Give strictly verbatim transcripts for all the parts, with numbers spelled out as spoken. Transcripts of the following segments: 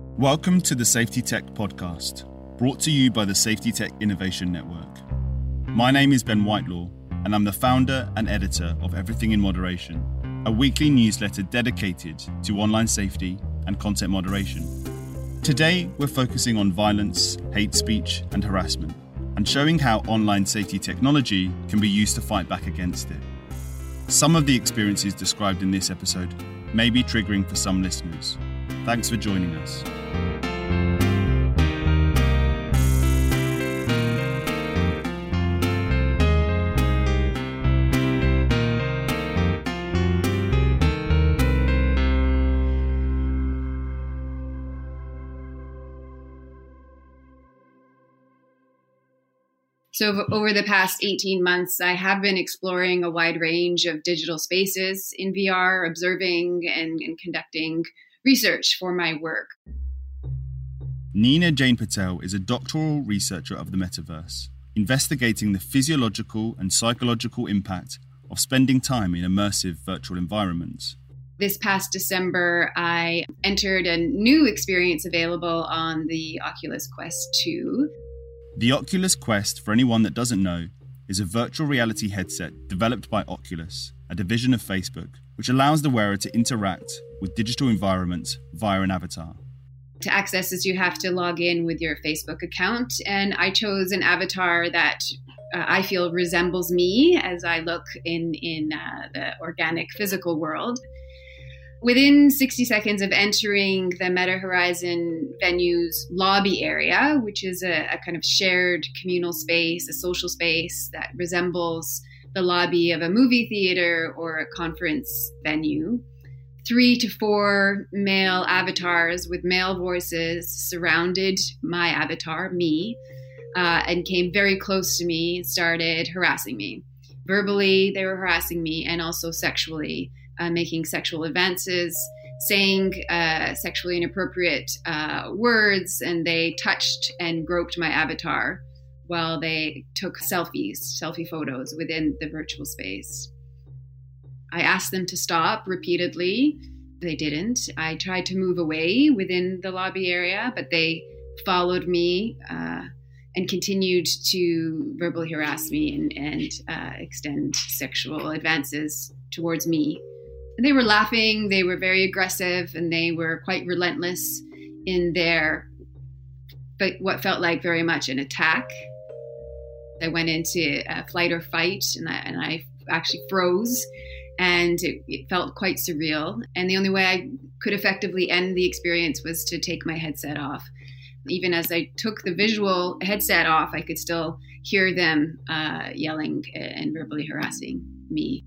Welcome to the Safety Tech Podcast, brought to you by the Safety Tech Innovation Network. My name is Ben Whitelaw, and I'm the founder and editor of Everything in Moderation, a weekly newsletter dedicated to online safety and content moderation. Today, we're focusing on violence, hate speech, and harassment, and showing how online safety technology can be used to fight back against it. Some of the experiences described in this episode may be triggering for some listeners. Thanks for joining us. So over the past eighteen months, I have been exploring a wide range of digital spaces in V R, observing and, and conducting research for my work. Neena Jane Patel is a doctoral researcher of the metaverse, investigating the physiological and psychological impact of spending time in immersive virtual environments. This past December, I entered a new experience available on the Oculus Quest two. The Oculus Quest, for anyone that doesn't know, is a virtual reality headset developed by Oculus, a division of Facebook, which allows the wearer to interact with digital environments via an avatar. To access this, you have to log in with your Facebook account, and I chose an avatar that uh, I feel resembles me as I look in, in uh, the organic physical world. Within sixty seconds of entering the Meta Horizon venue's lobby area, which is a, a kind of shared communal space, a social space that resembles the lobby of a movie theater or a conference venue, three to four male avatars with male voices surrounded my avatar, me, uh, and came very close to me and started harassing me. Verbally, they were harassing me, and also sexually. Uh, making sexual advances, saying uh, sexually inappropriate uh, words, and they touched and groped my avatar while they took selfies, selfie photos within the virtual space. I asked them to stop repeatedly. They didn't. I tried to move away within the lobby area, but they followed me uh, and continued to verbally harass me and, and uh, extend sexual advances towards me. They were laughing, they were very aggressive, and they were quite relentless in their, but what felt like very much an attack. I went into a flight or fight, and I, and I actually froze, and it, it felt quite surreal. And the only way I could effectively end the experience was to take my headset off. Even as I took the visual headset off, I could still hear them uh, yelling and verbally harassing me.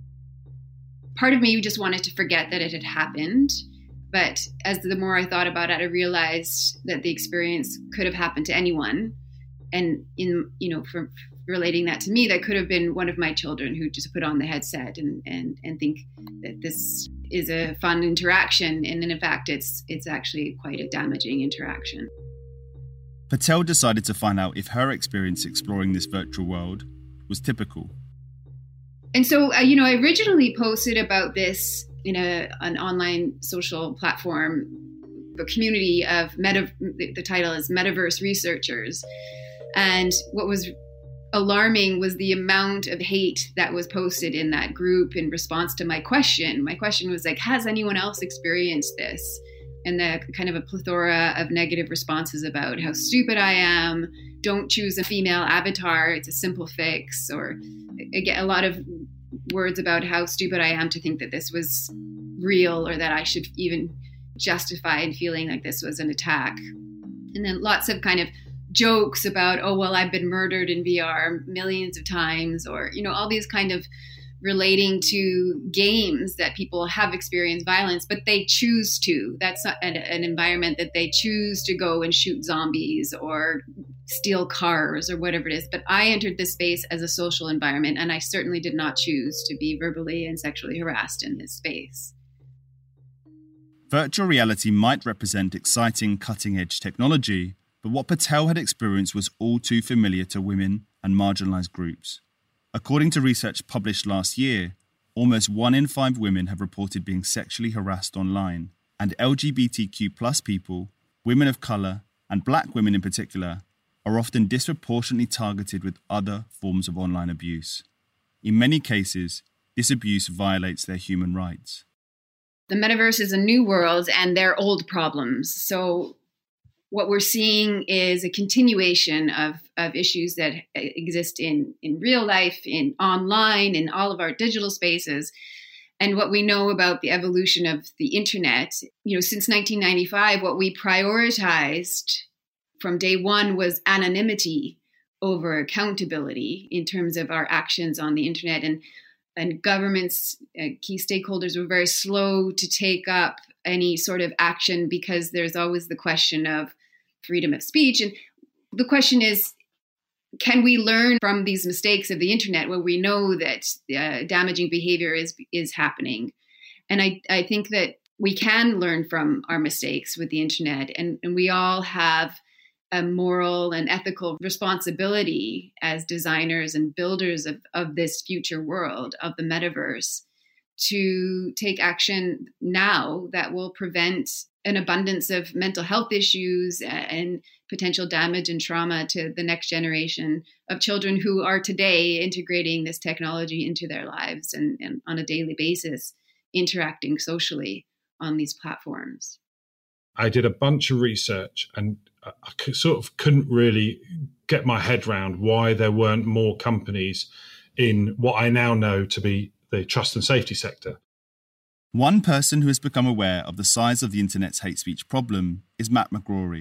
Part of me just wanted to forget that it had happened. But as the more I thought about it, I realized that the experience could have happened to anyone. And in, you know, for relating that to me, that could have been one of my children who just put on the headset and, and, and think that this is a fun interaction. And in fact, it's, it's actually quite a damaging interaction. Patel decided to find out if her experience exploring this virtual world was typical. And so, uh, you know, I originally posted about this in a, an online social platform, a community of meta, the title is Metaverse Researchers. And what was alarming was the amount of hate that was posted in that group in response to my question. My question was like, has anyone else experienced this? And the kind of a plethora of negative responses about how stupid I am, don't choose a female avatar, it's a simple fix, or again, a lot of words about how stupid I am to think that this was real or that I should even justify in feeling like this was an attack. And then lots of kind of jokes about, oh, well, I've been murdered in V R millions of times, or, you know, all these kind of relating to games that people have experienced violence, but they choose to. That's not an, an environment that they choose to go and shoot zombies or steal cars or whatever it is. But I entered this space as a social environment, and I certainly did not choose to be verbally and sexually harassed in this space. Virtual reality might represent exciting cutting-edge technology, but what Patel had experienced was all too familiar to women and marginalized groups. According to research published last year, almost one in five women have reported being sexually harassed online, and L G B T Q plus people women of colour, and black women in particular, are often disproportionately targeted with other forms of online abuse. In many cases, this abuse violates their human rights. The metaverse is a new world and they're old problems. So what we're seeing is a continuation of, of issues that exist in, in real life, in online, in all of our digital spaces. And what we know about the evolution of the internet, you know, since nineteen ninety-five, what we prioritized from day one was anonymity over accountability in terms of our actions on the internet. And, and governments, uh, key stakeholders were very slow to take up any sort of action because there's always the question of freedom of speech. And the question is, can we learn from these mistakes of the internet where we know that uh, damaging behavior is is happening? And I, I think that we can learn from our mistakes with the internet. And, and we all have a moral and ethical responsibility as designers and builders of, of this future world, of the metaverse, to take action now that will prevent an abundance of mental health issues and potential damage and trauma to the next generation of children who are today integrating this technology into their lives and, and on a daily basis, interacting socially on these platforms. I did a bunch of research and I sort of couldn't really get my head around why there weren't more companies in what I now know to be the trust and safety sector. One person who has become aware of the size of the internet's hate speech problem is Matt McGrory.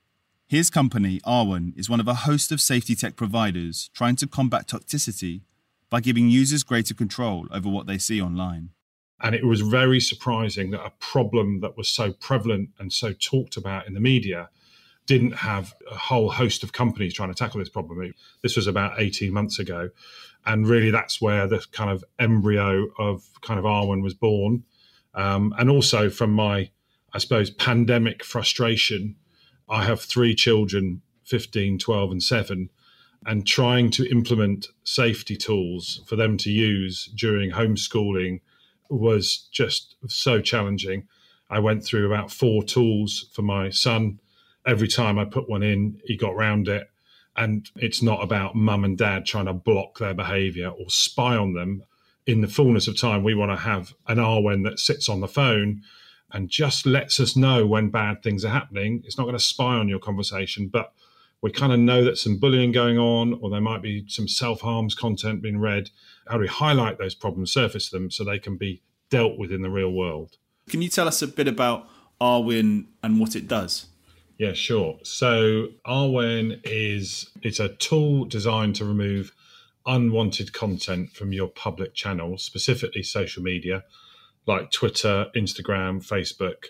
His company, Arwen, is one of a host of safety tech providers trying to combat toxicity by giving users greater control over what they see online. And it was very surprising that a problem that was so prevalent and so talked about in the media didn't have a whole host of companies trying to tackle this problem. This was about eighteen months ago. And really that's where the kind of embryo of kind of Arwen was born. Um, and also from my, I suppose, pandemic frustration, I have three children, fifteen, twelve and seven, and trying to implement safety tools for them to use during homeschooling was just so challenging. I went through about four tools for my son. Every time I put one in, he got round it. And it's not about mum and dad trying to block their behaviour or spy on them. In the fullness of time, we want to have an Arwen that sits on the phone and just lets us know when bad things are happening. It's not going to spy on your conversation, but we kind of know that some bullying going on, or there might be some self-harms content being read. How do we highlight those problems, surface them so they can be dealt with in the real world? Can you tell us a bit about Arwen and what it does? Yeah, sure. So Arwen is it's a tool designed to remove unwanted content from your public channels, specifically social media like Twitter, Instagram, Facebook.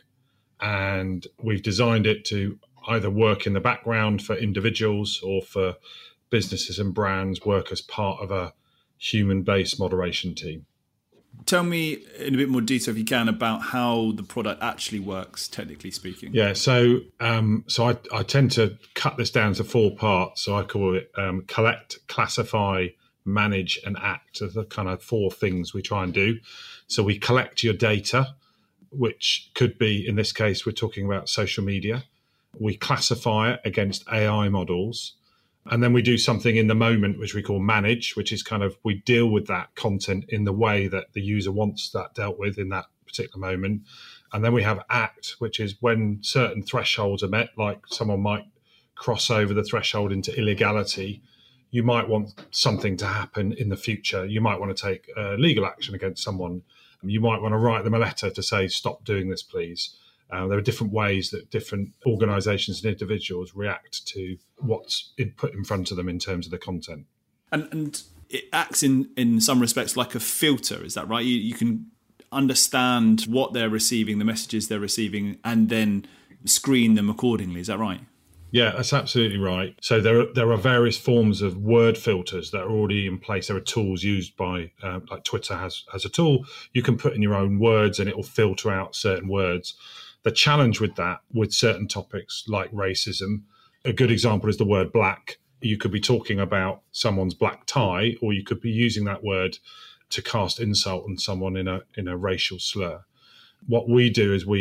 And we've designed it to either work in the background for individuals or for businesses and brands, work as part of a human-based moderation team. Tell me in a bit more detail, if you can, about how the product actually works, technically speaking. Yeah, so um, so I, I tend to cut this down to four parts. So I call it um, collect, classify, manage, and act. Are the kind of four things we try and do. So we collect your data, which could be, in this case, we're talking about social media. We classify it against A I models. And then we do something in the moment, which we call manage, which is kind of we deal with that content in the way that the user wants that dealt with in that particular moment. And then we have act, which is when certain thresholds are met, like someone might cross over the threshold into illegality. You might want something to happen in the future. You might want to take uh, legal action against someone. You might want to write them a letter to say, stop doing this, please. Uh, there are different ways that different organisations and individuals react to what's in, put in front of them in terms of the content. And, and it acts in, in some respects like a filter, is that right? You, you can understand what they're receiving, the messages they're receiving, and then screen them accordingly, is that right? Yeah, that's absolutely right. So there are, there are various forms of word filters that are already in place. There are tools used by, uh, like Twitter has, has a tool. You can put in your own words and it will filter out certain words. The challenge with that, with certain topics like racism, a good example is the word black. You could be talking about someone's black tie, or you could be using that word to cast insult on someone in a in a racial slur. What we do is we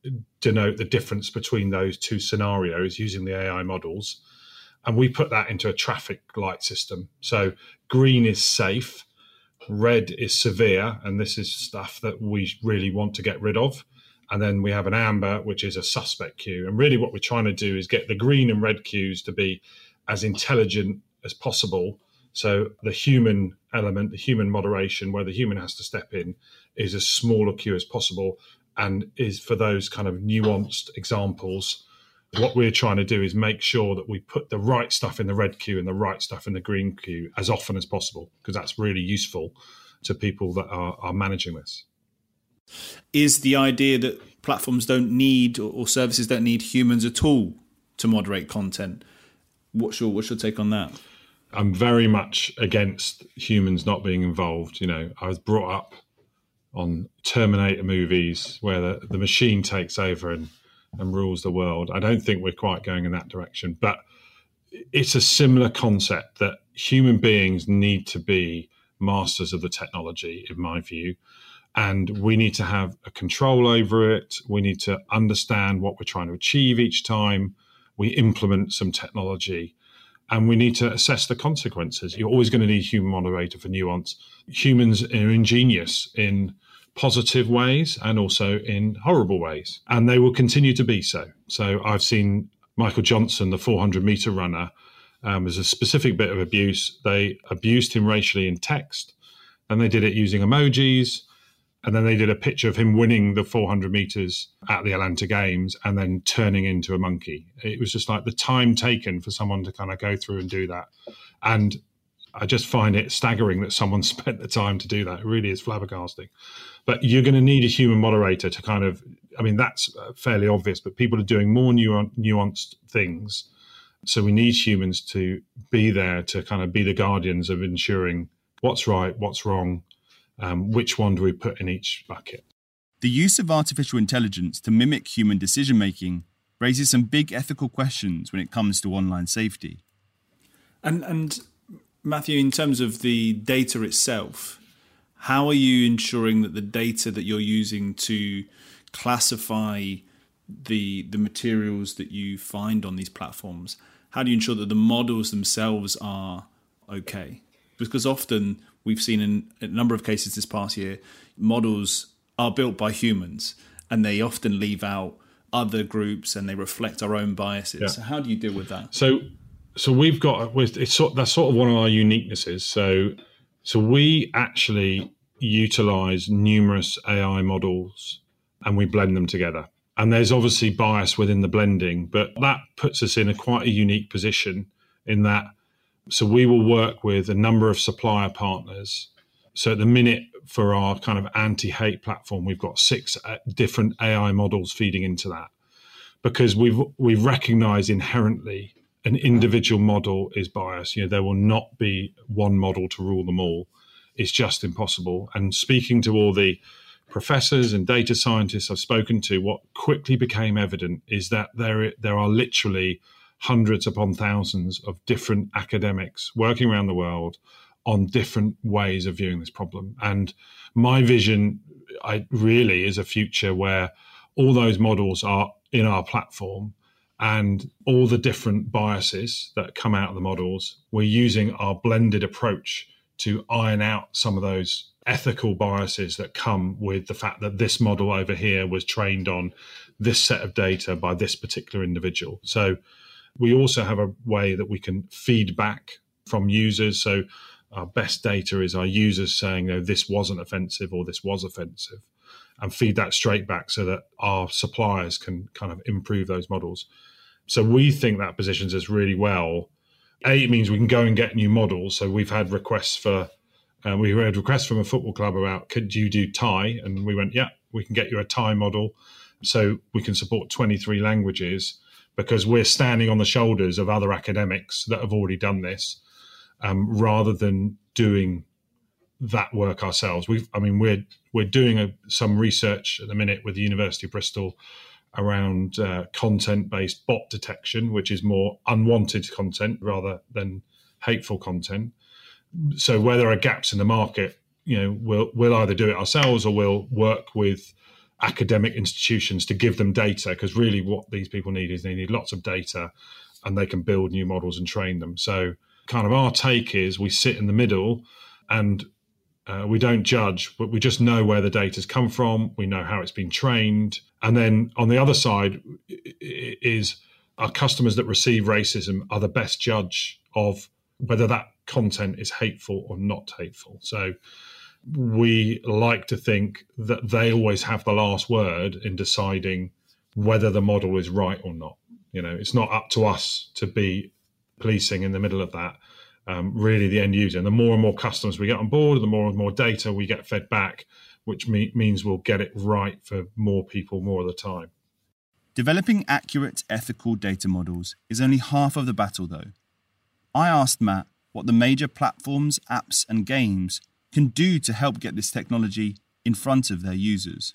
denote the difference between those two scenarios using the A I models. And we put that into a traffic light system. So green is safe, red is severe, and this is stuff that we really want to get rid of. And then we have an amber, which is a suspect queue. And really what we're trying to do is get the green and red queues to be as intelligent as possible. So the human element, the human moderation, where the human has to step in, is as small a queue as possible, and is for those kind of nuanced examples. What we're trying to do is make sure that we put the right stuff in the red queue and the right stuff in the green queue as often as possible, because that's really useful to people that are, are managing this. Is the idea that platforms don't need or, or services don't need humans at all to moderate content? What's your, what's your take on that? I'm very much against humans not being involved. You know, I was brought up on Terminator movies where the, the machine takes over and, and rules the world. I don't think we're quite going in that direction, but it's a similar concept that human beings need to be masters of the technology, in my view, and we need to have a control over it. We need to understand what we're trying to achieve each time we implement some technology. And we need to assess the consequences. You're always going to need a human moderator for nuance. Humans are ingenious in positive ways and also in horrible ways, and they will continue to be so. So I've seen Michael Johnson, the four hundred meter runner, um, as a specific bit of abuse. They abused him racially in text, and they did it using emojis. And then they did a picture of him winning the four hundred meters at the Atlanta Games and then turning into a monkey. It was just like the time taken for someone to kind of go through and do that. And I just find it staggering that someone spent the time to do that. It really is flabbergasting. But you're going to need a human moderator to kind of, I mean, that's fairly obvious, but people are doing more nu- nuanced things. So we need humans to be there to kind of be the guardians of ensuring what's right, what's wrong. Um, which one do we put in each bucket? The use of artificial intelligence to mimic human decision-making raises some big ethical questions when it comes to online safety. And, and Matthew, in terms of the data itself, how are you ensuring that the data that you're using to classify the the materials that you find on these platforms, how do you ensure that the models themselves are okay? Because often we've seen in a number of cases this past year, models are built by humans and they often leave out other groups and they reflect our own biases. Yeah. So how do you deal with that? So so we've got, it's sort, that's sort of one of our uniquenesses. So, so we actually utilize numerous A I models and we blend them together. And there's obviously bias within the blending, but that puts us in a quite a unique position in that. So we will work with a number of supplier partners. So at the minute for our kind of anti-hate platform, we've got six different A I models feeding into that because we've we've recognized inherently an individual model is biased. You know, there will not be one model to rule them all. It's just impossible. And speaking to all the professors and data scientists I've spoken to, what quickly became evident is that there there are literally hundreds upon thousands of different academics working around the world on different ways of viewing this problem. And my vision, I really is a future where all those models are in our platform and all the different biases that come out of the models, we're using our blended approach to iron out some of those ethical biases that come with the fact that this model over here was trained on this set of data by this particular individual. So we also have a way that we can feed back from users. So our best data is our users saying, no, this wasn't offensive or this was offensive, and feed that straight back so that our suppliers can kind of improve those models. So we think that positions us really well. A, it means we can go and get new models. So we've had requests for, uh, we had requests from a football club about, could you do Thai? And we went, yeah, we can get you a Thai model. So we can support twenty-three languages, because we're standing on the shoulders of other academics that have already done this, um, rather than doing that work ourselves. We've, I mean, we're we're doing a, some research at the minute with the University of Bristol around uh, content-based bot detection, which is more unwanted content rather than hateful content. So where there are gaps in the market, you know, we'll we'll either do it ourselves or we'll work with academic institutions to give them data, because really what these people need is they need lots of data and they can build new models and train them. So kind of our take is we sit in the middle and uh, we don't judge, but we just know where the data's come from. We know how it's been trained. And then on the other side is our customers that receive racism are the best judge of whether that content is hateful or not hateful. So we like to think that they always have the last word in deciding whether the model is right or not. You know, it's not up to us to be policing in the middle of that. Um, really, the end user. And the more and more customers we get on board, the more and more data we get fed back, which me- means we'll get it right for more people more of the time. Developing accurate, ethical data models is only half of the battle, though. I asked Matt what the major platforms, apps, and games can do to help get this technology in front of their users.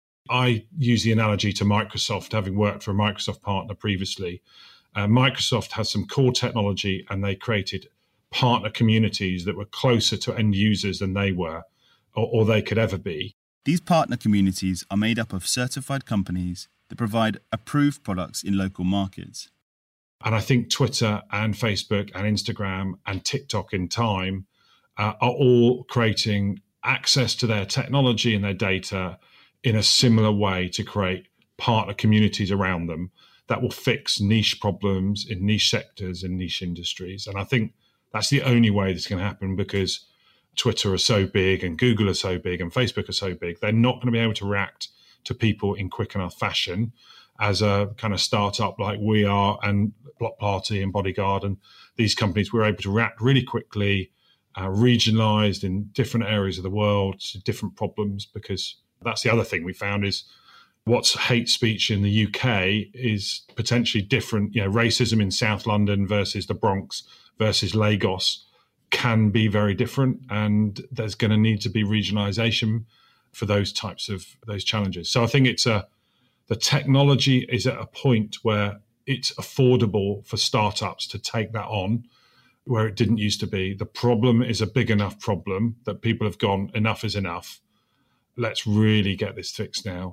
I use the analogy to Microsoft, having worked for a Microsoft partner previously. Uh, Microsoft has some core technology and they created partner communities that were closer to end users than they were or, or they could ever be. These partner communities are made up of certified companies that provide approved products in local markets. And I think Twitter and Facebook and Instagram and TikTok in time uh, are all creating access to their technology and their data in a similar way to create partner communities around them that will fix niche problems in niche sectors and niche industries. And I think that's the only way this can happen, because Twitter are so big and Google are so big and Facebook are so big. They're not going to be able to react to people in quick enough fashion as a kind of startup like we are, and Block Party and Bodyguard and these companies. We're able to react really quickly, uh, regionalized in different areas of the world to different problems, because that's the other thing we found is what's hate speech in the U K is potentially different. You know, racism in South London versus the Bronx versus Lagos can be very different, and there's going to need to be regionalization for those types of those challenges. So I think it's a the technology is at a point where it's affordable for startups to take that on, where it didn't used to be. The problem is a big enough problem that people have gone, enough is enough. Let's really get this fixed now.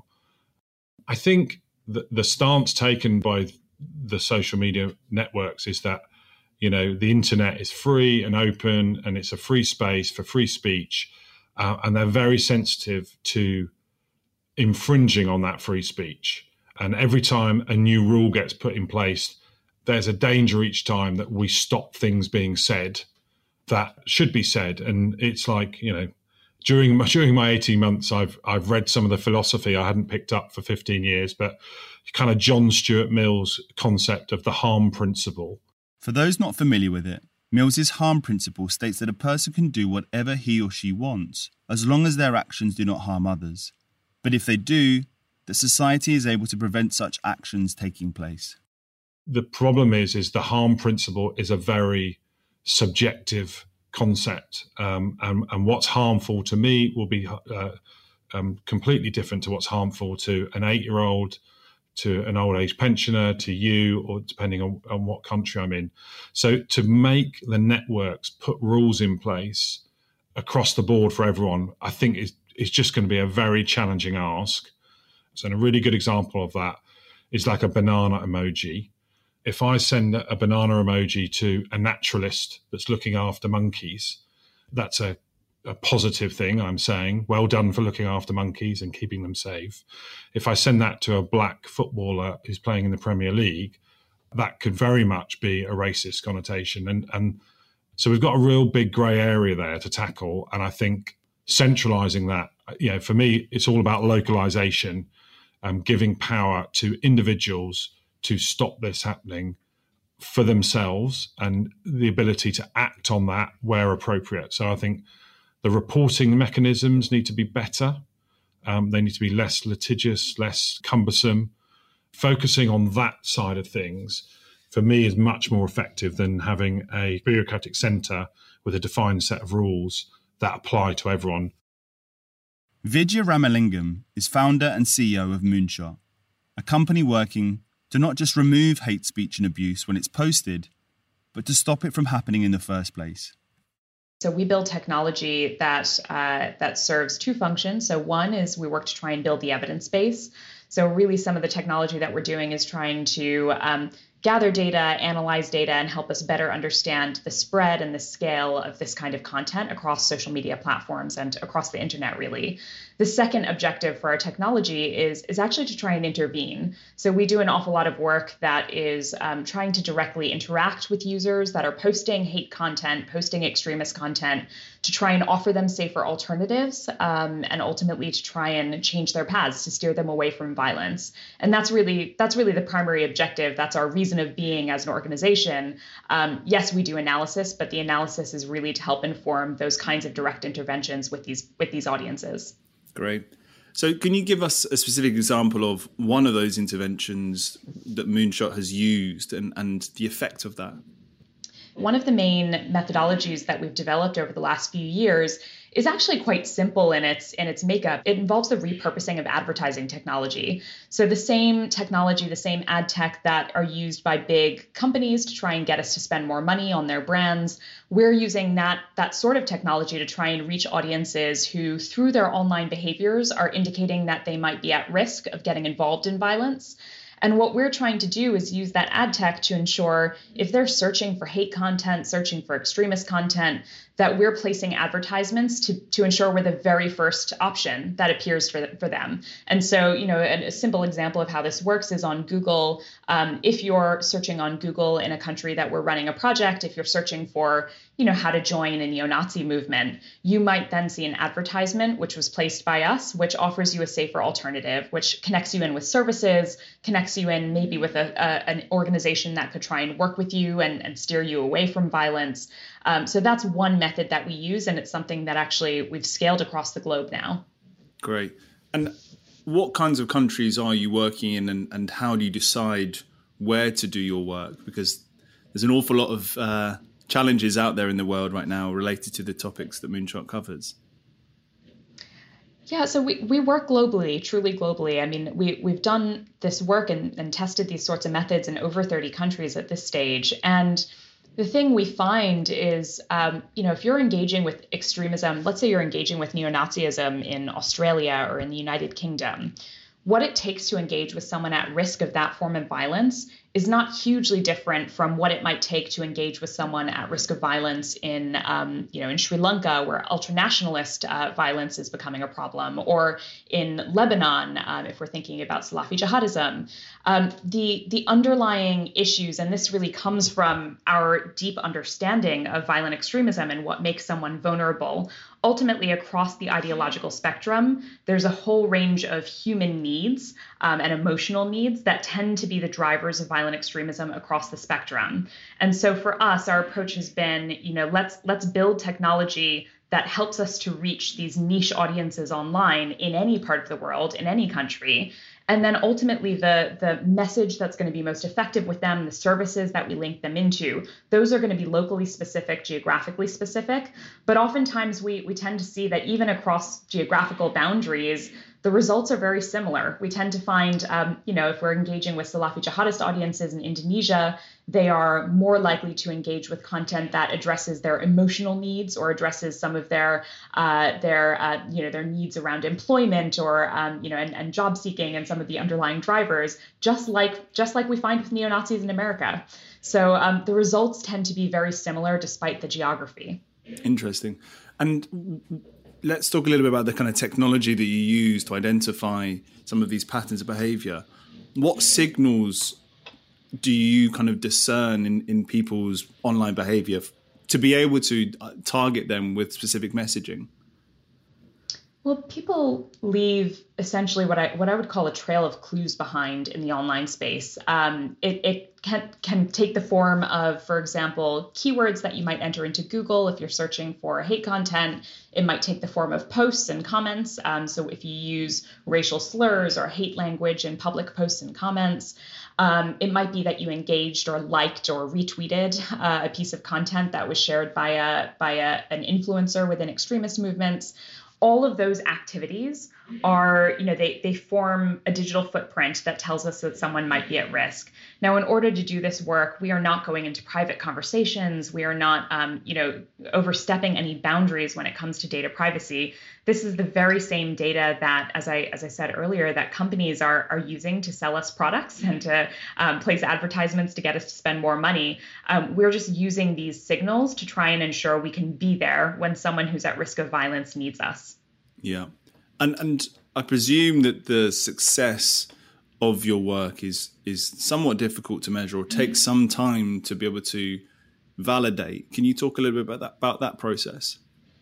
I think the, the stance taken by the social media networks is that, you know, the internet is free and open and it's a free space for free speech. Uh, and they're very sensitive to infringing on that free speech. And every time a new rule gets put in place, there's a danger each time that we stop things being said that should be said. And it's like, you know, during my, during my eighteen months, I've I've read some of the philosophy I hadn't picked up for fifteen years, but kind of John Stuart Mill's concept of the harm principle. For those not familiar with it, Mills's harm principle states that a person can do whatever he or she wants, as long as their actions do not harm others. But if they do, that society is able to prevent such actions taking place. The problem is, is the harm principle is a very subjective concept, um, and, and what's harmful to me will be uh, um, completely different to what's harmful to an eight-year-old, to an old age pensioner, to you, or depending on, on what country I'm in. So to make the networks put rules in place across the board for everyone, I think is is just going to be a very challenging ask. So a really good example of that is like a banana emoji. If I send a banana emoji to a naturalist that's looking after monkeys, that's a, a positive thing, I'm saying. Well done for looking after monkeys and keeping them safe. If I send that to a black footballer who's playing in the Premier League, that could very much be a racist connotation. And, and so we've got a real big grey area there to tackle. And I think centralising that, you know, for me, it's all about localisation, um, giving power to individuals to stop this happening for themselves and the ability to act on that where appropriate. So I think the reporting mechanisms need to be better. Um, they need to be less litigious, less cumbersome. Focusing on that side of things, for me, is much more effective than having a bureaucratic centre with a defined set of rules that apply to everyone. Vijay Ramalingam is founder and C E O of Moonshot, a company working to not just remove hate speech and abuse when it's posted, but to stop it from happening in the first place. So we build technology that uh, that serves two functions. So one is we work to try and build the evidence base. So really some of the technology that we're doing is trying to um, gather data, analyze data, and help us better understand the spread and the scale of this kind of content across social media platforms and across the internet, really. The second objective for our technology is, is actually to try and intervene. So we do an awful lot of work that is um, trying to directly interact with users that are posting hate content, posting extremist content, to try and offer them safer alternatives, um, and ultimately to try and change their paths, to steer them away from violence. And that's really that's really the primary objective. That's our reason of being as an organization. Um, yes, we do analysis, but the analysis is really to help inform those kinds of direct interventions with these with these audiences. Great. So can you give us a specific example of one of those interventions that Moonshot has used and, and the effect of that? One of the main methodologies that we've developed over the last few years is actually quite simple in its in its makeup. It involves the repurposing of advertising technology. So the same technology, the same ad tech that are used by big companies to try and get us to spend more money on their brands, we're using that that sort of technology to try and reach audiences who, through their online behaviors, are indicating that they might be at risk of getting involved in violence. And what we're trying to do is use that ad tech to ensure if they're searching for hate content, searching for extremist content, that we're placing advertisements to, to ensure we're the very first option that appears for, for them. And so, you know, a, a simple example of how this works is on Google. Um, if you're searching on Google in a country that we're running a project, if you're searching for, you know, how to join a neo-Nazi movement, you might then see an advertisement which was placed by us, which offers you a safer alternative, which connects you in with services, connects you in maybe with a, a, an organization that could try and work with you and, and steer you away from violence. Um, so that's one method that we use, and it's something that actually we've scaled across the globe now. Great. And what kinds of countries are you working in, and, and how do you decide where to do your work? Because there's an awful lot of uh, challenges out there in the world right now related to the topics that Moonshot covers. Yeah, so we, we work globally, truly globally. I mean, we, we've done this work and, and tested these sorts of methods in over thirty countries at this stage. And the thing we find is, um, you know, if you're engaging with extremism, let's say you're engaging with neo-Nazism in Australia or in the United Kingdom, what it takes to engage with someone at risk of that form of violence is not hugely different from what it might take to engage with someone at risk of violence in, um, you know, in Sri Lanka, where ultranationalist uh, violence is becoming a problem, or in Lebanon, um, if we're thinking about Salafi jihadism. Um, the the underlying issues, and this really comes from our deep understanding of violent extremism and what makes someone vulnerable. Ultimately, across the ideological spectrum, there's a whole range of human needs um, and emotional needs that tend to be the drivers of violent extremism across the spectrum. And so for us, our approach has been, you know, let's let's build technology that helps us to reach these niche audiences online in any part of the world, in any country. And then ultimately the, the message that's going to be most effective with them, the services that we link them into, those are going to be locally specific, geographically specific. But oftentimes we, we tend to see that even across geographical boundaries, the results are very similar. We tend to find, um, you know, if we're engaging with Salafi jihadist audiences in Indonesia, they are more likely to engage with content that addresses their emotional needs or addresses some of their, uh, their, uh, you know, their needs around employment or, um, you know, and, and job seeking and some of the underlying drivers, just like just like we find with neo-Nazis in America. So um, the results tend to be very similar despite the geography. Interesting. And let's talk a little bit about the kind of technology that you use to identify some of these patterns of behavior. What signals do you kind of discern in, in people's online behavior to be able to target them with specific messaging? Well, people leave essentially what I what I would call a trail of clues behind in the online space. Um, it it can can take the form of, for example, keywords that you might enter into Google if you're searching for hate content. It might take the form of posts and comments. Um, so if you use racial slurs or hate language in public posts and comments, um, it might be that you engaged or liked or retweeted uh, a piece of content that was shared by a by a, an influencer within extremist movements. All of those activities are, you know, they, they form a digital footprint that tells us that someone might be at risk. Now, in order to do this work, we are not going into private conversations. We are not, um, you know, overstepping any boundaries when it comes to data privacy. This is the very same data that, as I as I said earlier, that companies are are using to sell us products and to um, place advertisements to get us to spend more money. Um, we're just using these signals to try and ensure we can be there when someone who's at risk of violence needs us. Yeah, and and I presume that the success of your work is is somewhat difficult to measure or takes some time to be able to validate. Can you talk a little bit about that about that process?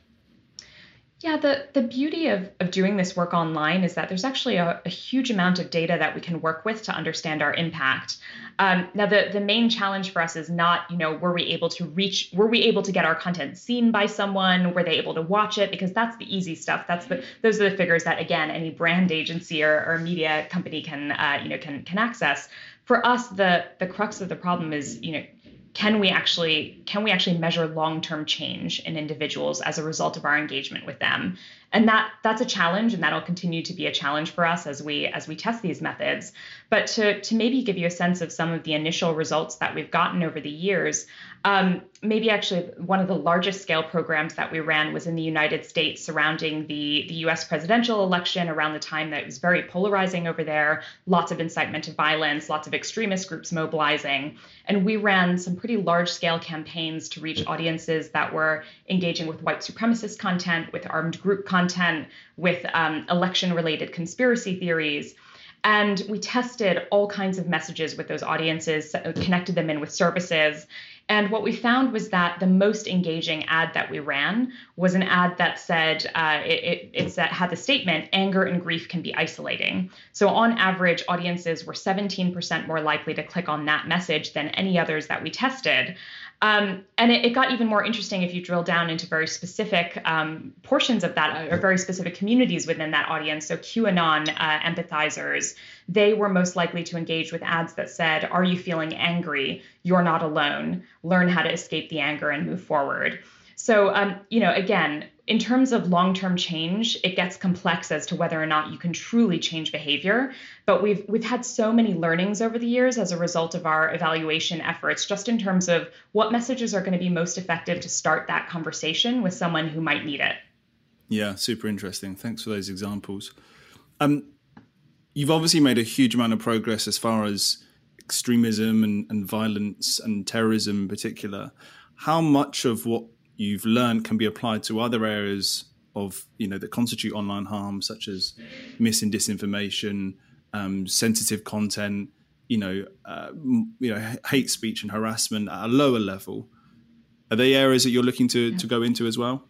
Yeah, the, the beauty of, of doing this work online is that there's actually a, a huge amount of data that we can work with to understand our impact. Um, now, the, the main challenge for us is not, you know, were we able to reach, were we able to get our content seen by someone? Were they able to watch it? Because that's the easy stuff. That's the those are the figures that, again, any brand agency or, or media company can, uh, you know, can can access. For us, the the crux of the problem is, you know, Can we actually can we actually measure long-term change in individuals as a result of our engagement with them? And that that's a challenge, and that'll continue to be a challenge for us as we as we test these methods. But to to maybe give you a sense of some of the initial results that we've gotten over the years, um, maybe actually one of the largest scale programs that we ran was in the United States surrounding the, the U S presidential election around the time that it was very polarizing over there, lots of incitement to violence, lots of extremist groups mobilizing. And we ran some pretty large scale campaigns to reach audiences that were engaging with white supremacist content, with armed group content, with um, election related conspiracy theories. And we tested all kinds of messages with those audiences, connected them in with services. And what we found was that the most engaging ad that we ran was an ad that said, uh, it, it, it had the statement, anger and grief can be isolating. So on average, audiences were seventeen percent more likely to click on that message than any others that we tested. Um, and it, it got even more interesting if you drill down into very specific um, portions of that, or very specific communities within that audience. So QAnon uh, empathizers, they were most likely to engage with ads that said, are you feeling angry? You're not alone. Learn how to escape the anger and move forward. So, um, you know, again, in terms of long-term change, it gets complex as to whether or not you can truly change behavior. But we've we've had so many learnings over the years as a result of our evaluation efforts, just in terms of what messages are going to be most effective to start that conversation with someone who might need it. Yeah, super interesting. Thanks for those examples. Um, you've obviously made a huge amount of progress as far as extremism and, and violence and terrorism in particular. How much of what you've learned can be applied to other areas of, you know, that constitute online harm, such as mis and disinformation, um, sensitive content, you know, uh, you know, hate speech and harassment at a lower level? Are they areas that you're looking to, yeah. to go into as well?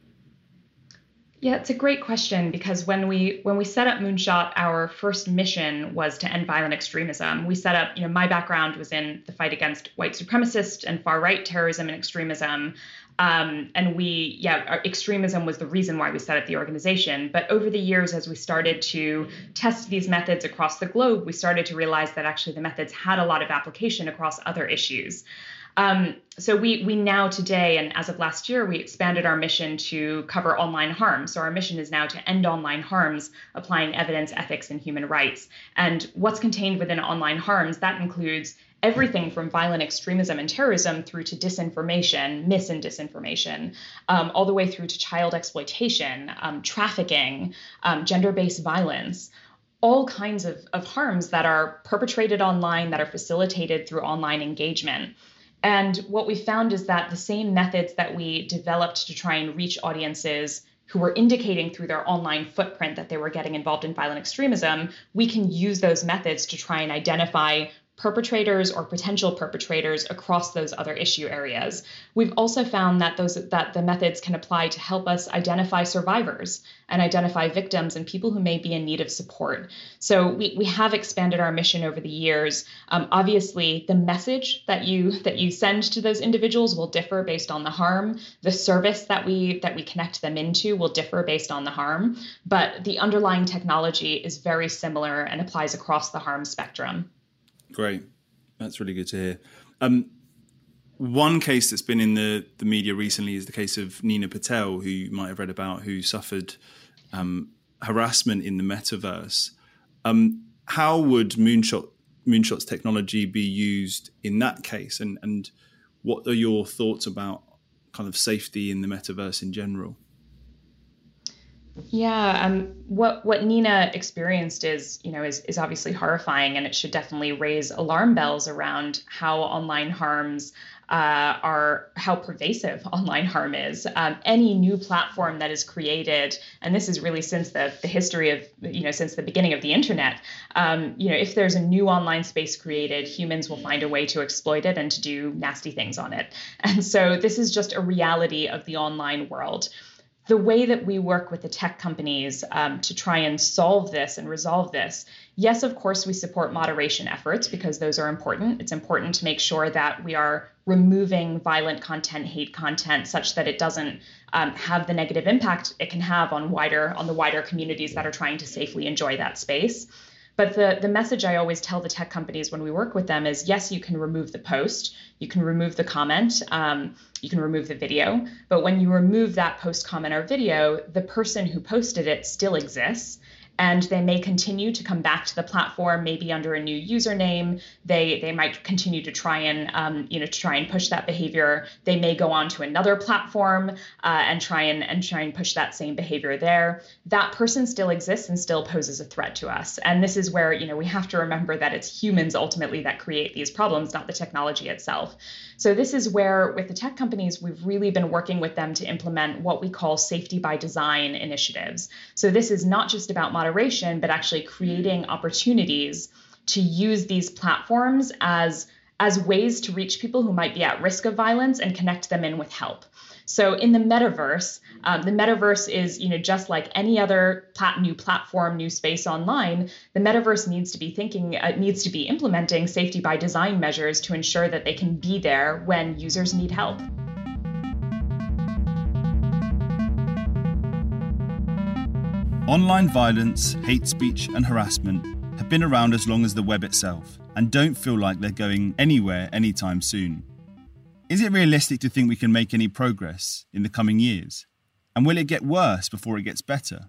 Yeah, it's a great question, because when we when we set up Moonshot, our first mission was to end violent extremism. We set up, you know, my background was in the fight against white supremacist and far right terrorism and extremism. Um, and we, yeah, our extremism was the reason why we set up the organization. But over the years, as we started to test these methods across the globe, we started to realize that actually the methods had a lot of application across other issues. Um, so we we now today, and as of last year, we expanded our mission to cover online harm. So our mission is now to end online harms, applying evidence, ethics, and human rights. And what's contained within online harms, that includes everything from violent extremism and terrorism through to disinformation, mis and disinformation, um, all the way through to child exploitation, um, trafficking, um, gender-based violence, all kinds of, of harms that are perpetrated online, that are facilitated through online engagement. And what we found is that the same methods that we developed to try and reach audiences who were indicating through their online footprint that they were getting involved in violent extremism, we can use those methods to try and identify perpetrators or potential perpetrators across those other issue areas. We've also found that those that the methods can apply to help us identify survivors and identify victims and people who may be in need of support. So we, we have expanded our mission over the years. Um, obviously, the message that you that you send to those individuals will differ based on the harm. The service that we that we connect them into will differ based on the harm. But the underlying technology is very similar and applies across the harm spectrum. Great. That's really good to hear. Um, one case that's been in the, the media recently is the case of Nina Patel, who you might have read about, who suffered um, harassment in the metaverse. Um, how would Moonshot Moonshot's technology be used in that case? And, and what are your thoughts about kind of safety in the metaverse in general? Yeah, um, what what Nina experienced is, you know, is is obviously horrifying, and it should definitely raise alarm bells around how online harms uh, are, how pervasive online harm is. Um, any new platform that is created, and this is really since the the history of, you know, since the beginning of the internet. Um, you know, if there's a new online space created, humans will find a way to exploit it and to do nasty things on it. And so this is just a reality of the online world. The way that we work with the tech companies um, to try and solve this and resolve this, yes, of course, we support moderation efforts because those are important. It's important to make sure that we are removing violent content, hate content, such that it doesn't um, have the negative impact it can have on wider on the wider communities that are trying to safely enjoy that space. But the, the message I always tell the tech companies when we work with them is, yes, you can remove the post, you can remove the comment, um, you can remove the video. But when you remove that post, comment, or video, the person who posted it still exists. And they may continue to come back to the platform, maybe under a new username. They they might continue to try and um, you know to try and push that behavior. They may go on to another platform uh, and try and and try and push that same behavior there. That person still exists and still poses a threat to us. And this is where, you know, we have to remember that it's humans ultimately that create these problems, not the technology itself. So this is where, with the tech companies, we've really been working with them to implement what we call safety by design initiatives. So this is not just about moderation, but actually creating opportunities to use these platforms as, as ways to reach people who might be at risk of violence and connect them in with help. So in the metaverse, um, the metaverse is, you know, just like any other plat- new platform, new space online. The metaverse needs to be thinking, uh, needs to be implementing safety by design measures to ensure that they can be there when users need help. Online violence, hate speech, and harassment have been around as long as the web itself and don't feel like they're going anywhere anytime soon. Is it realistic to think we can make any progress in the coming years? And will it get worse before it gets better?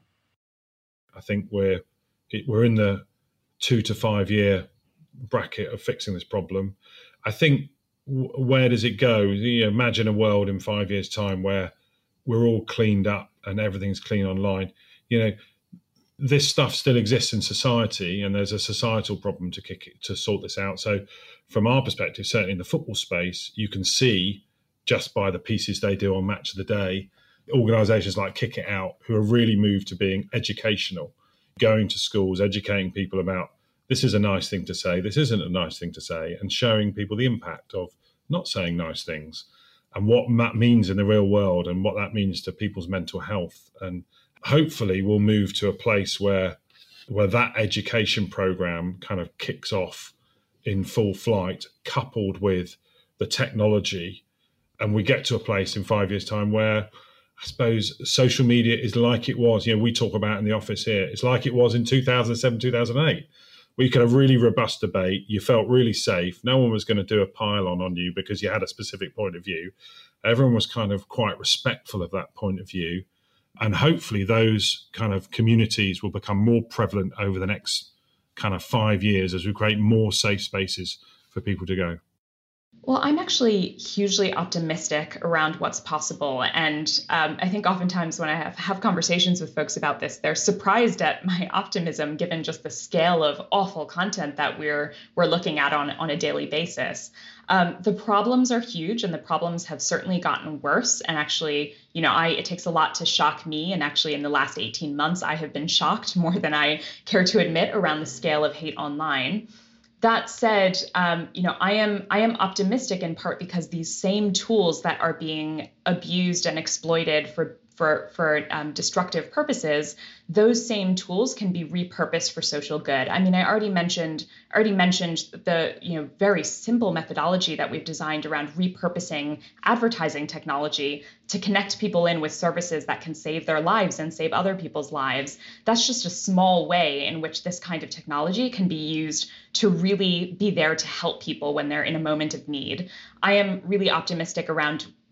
I think we're we're in the two to five year bracket of fixing this problem. I think where does it go? You know, imagine a world in five years' time where we're all cleaned up and everything's clean online. You know, this stuff still exists in society, and there's a societal problem to kick it, to sort this out. So from our perspective, certainly in the football space, you can see just by the pieces they do on Match of the Day, organisations like Kick It Out, who are really moved to being educational, going to schools, educating people about this is a nice thing to say, this isn't a nice thing to say, and showing people the impact of not saying nice things and what that means in the real world and what that means to people's mental health. And hopefully we'll move to a place where where that education program kind of kicks off in full flight, coupled with the technology. And we get to a place in five years' time where I suppose social media is like it was, you know, we talk about in the office here, it's like it was in two thousand seven, two thousand eight, where you could have really robust debate, you felt really safe, no one was going to do a pile-on on you because you had a specific point of view. Everyone was kind of quite respectful of that point of view. And hopefully those kind of communities will become more prevalent over the next kind of five years as we create more safe spaces for people to go. Well, I'm actually hugely optimistic around what's possible. And um, I think oftentimes when I have, have conversations with folks about this, they're surprised at my optimism, given just the scale of awful content that we're we're looking at on, on a daily basis. Um, the problems are huge, and the problems have certainly gotten worse. And actually, you know, I it takes a lot to shock me. And actually, in the last eighteen months, I have been shocked more than I care to admit around the scale of hate online. That said, um, you know, I am I am optimistic in part because these same tools that are being abused and exploited for for for um, destructive purposes, those same tools can be repurposed for social good. I mean, I already mentioned already mentioned the you know very simple methodology that we've designed around repurposing advertising technology to connect people in with services that can save their lives and save other people's lives. That's just a small way in which this kind of technology can be used to really be there to help people when they're in a moment of need. I am really optimistic around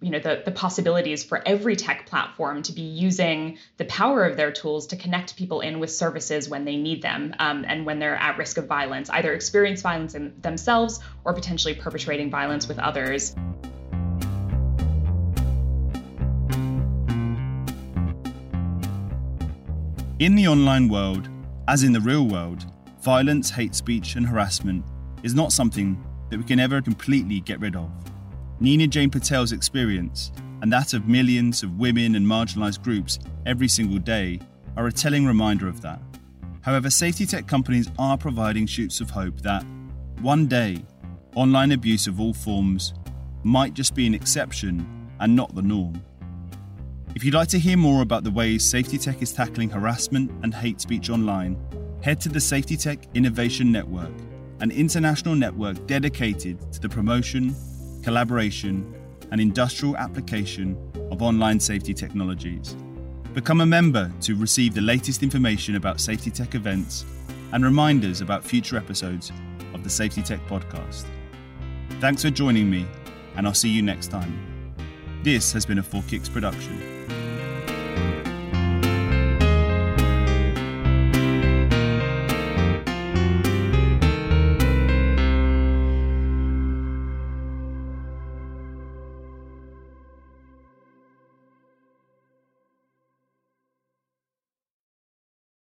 you know, the, the possibilities for every tech platform to be using the power of their tools to connect people in with services when they need them, um, and when they're at risk of violence, either experience violence in themselves or potentially perpetrating violence with others. In the online world, as in the real world, violence, hate speech, and harassment is not something that we can ever completely get rid of. Nina Jane Patel's experience, and that of millions of women and marginalised groups every single day, are a telling reminder of that. However, safety tech companies are providing shoots of hope that, one day, online abuse of all forms might just be an exception and not the norm. If you'd like to hear more about the ways Safety Tech is tackling harassment and hate speech online, head to the Safety Tech Innovation Network, an international network dedicated to the promotion, collaboration, and industrial application of online safety technologies. Become a member to receive the latest information about Safety Tech events and reminders about future episodes of the Safety Tech podcast. Thanks for joining me, and I'll see you next time. This has been a four Kicks production.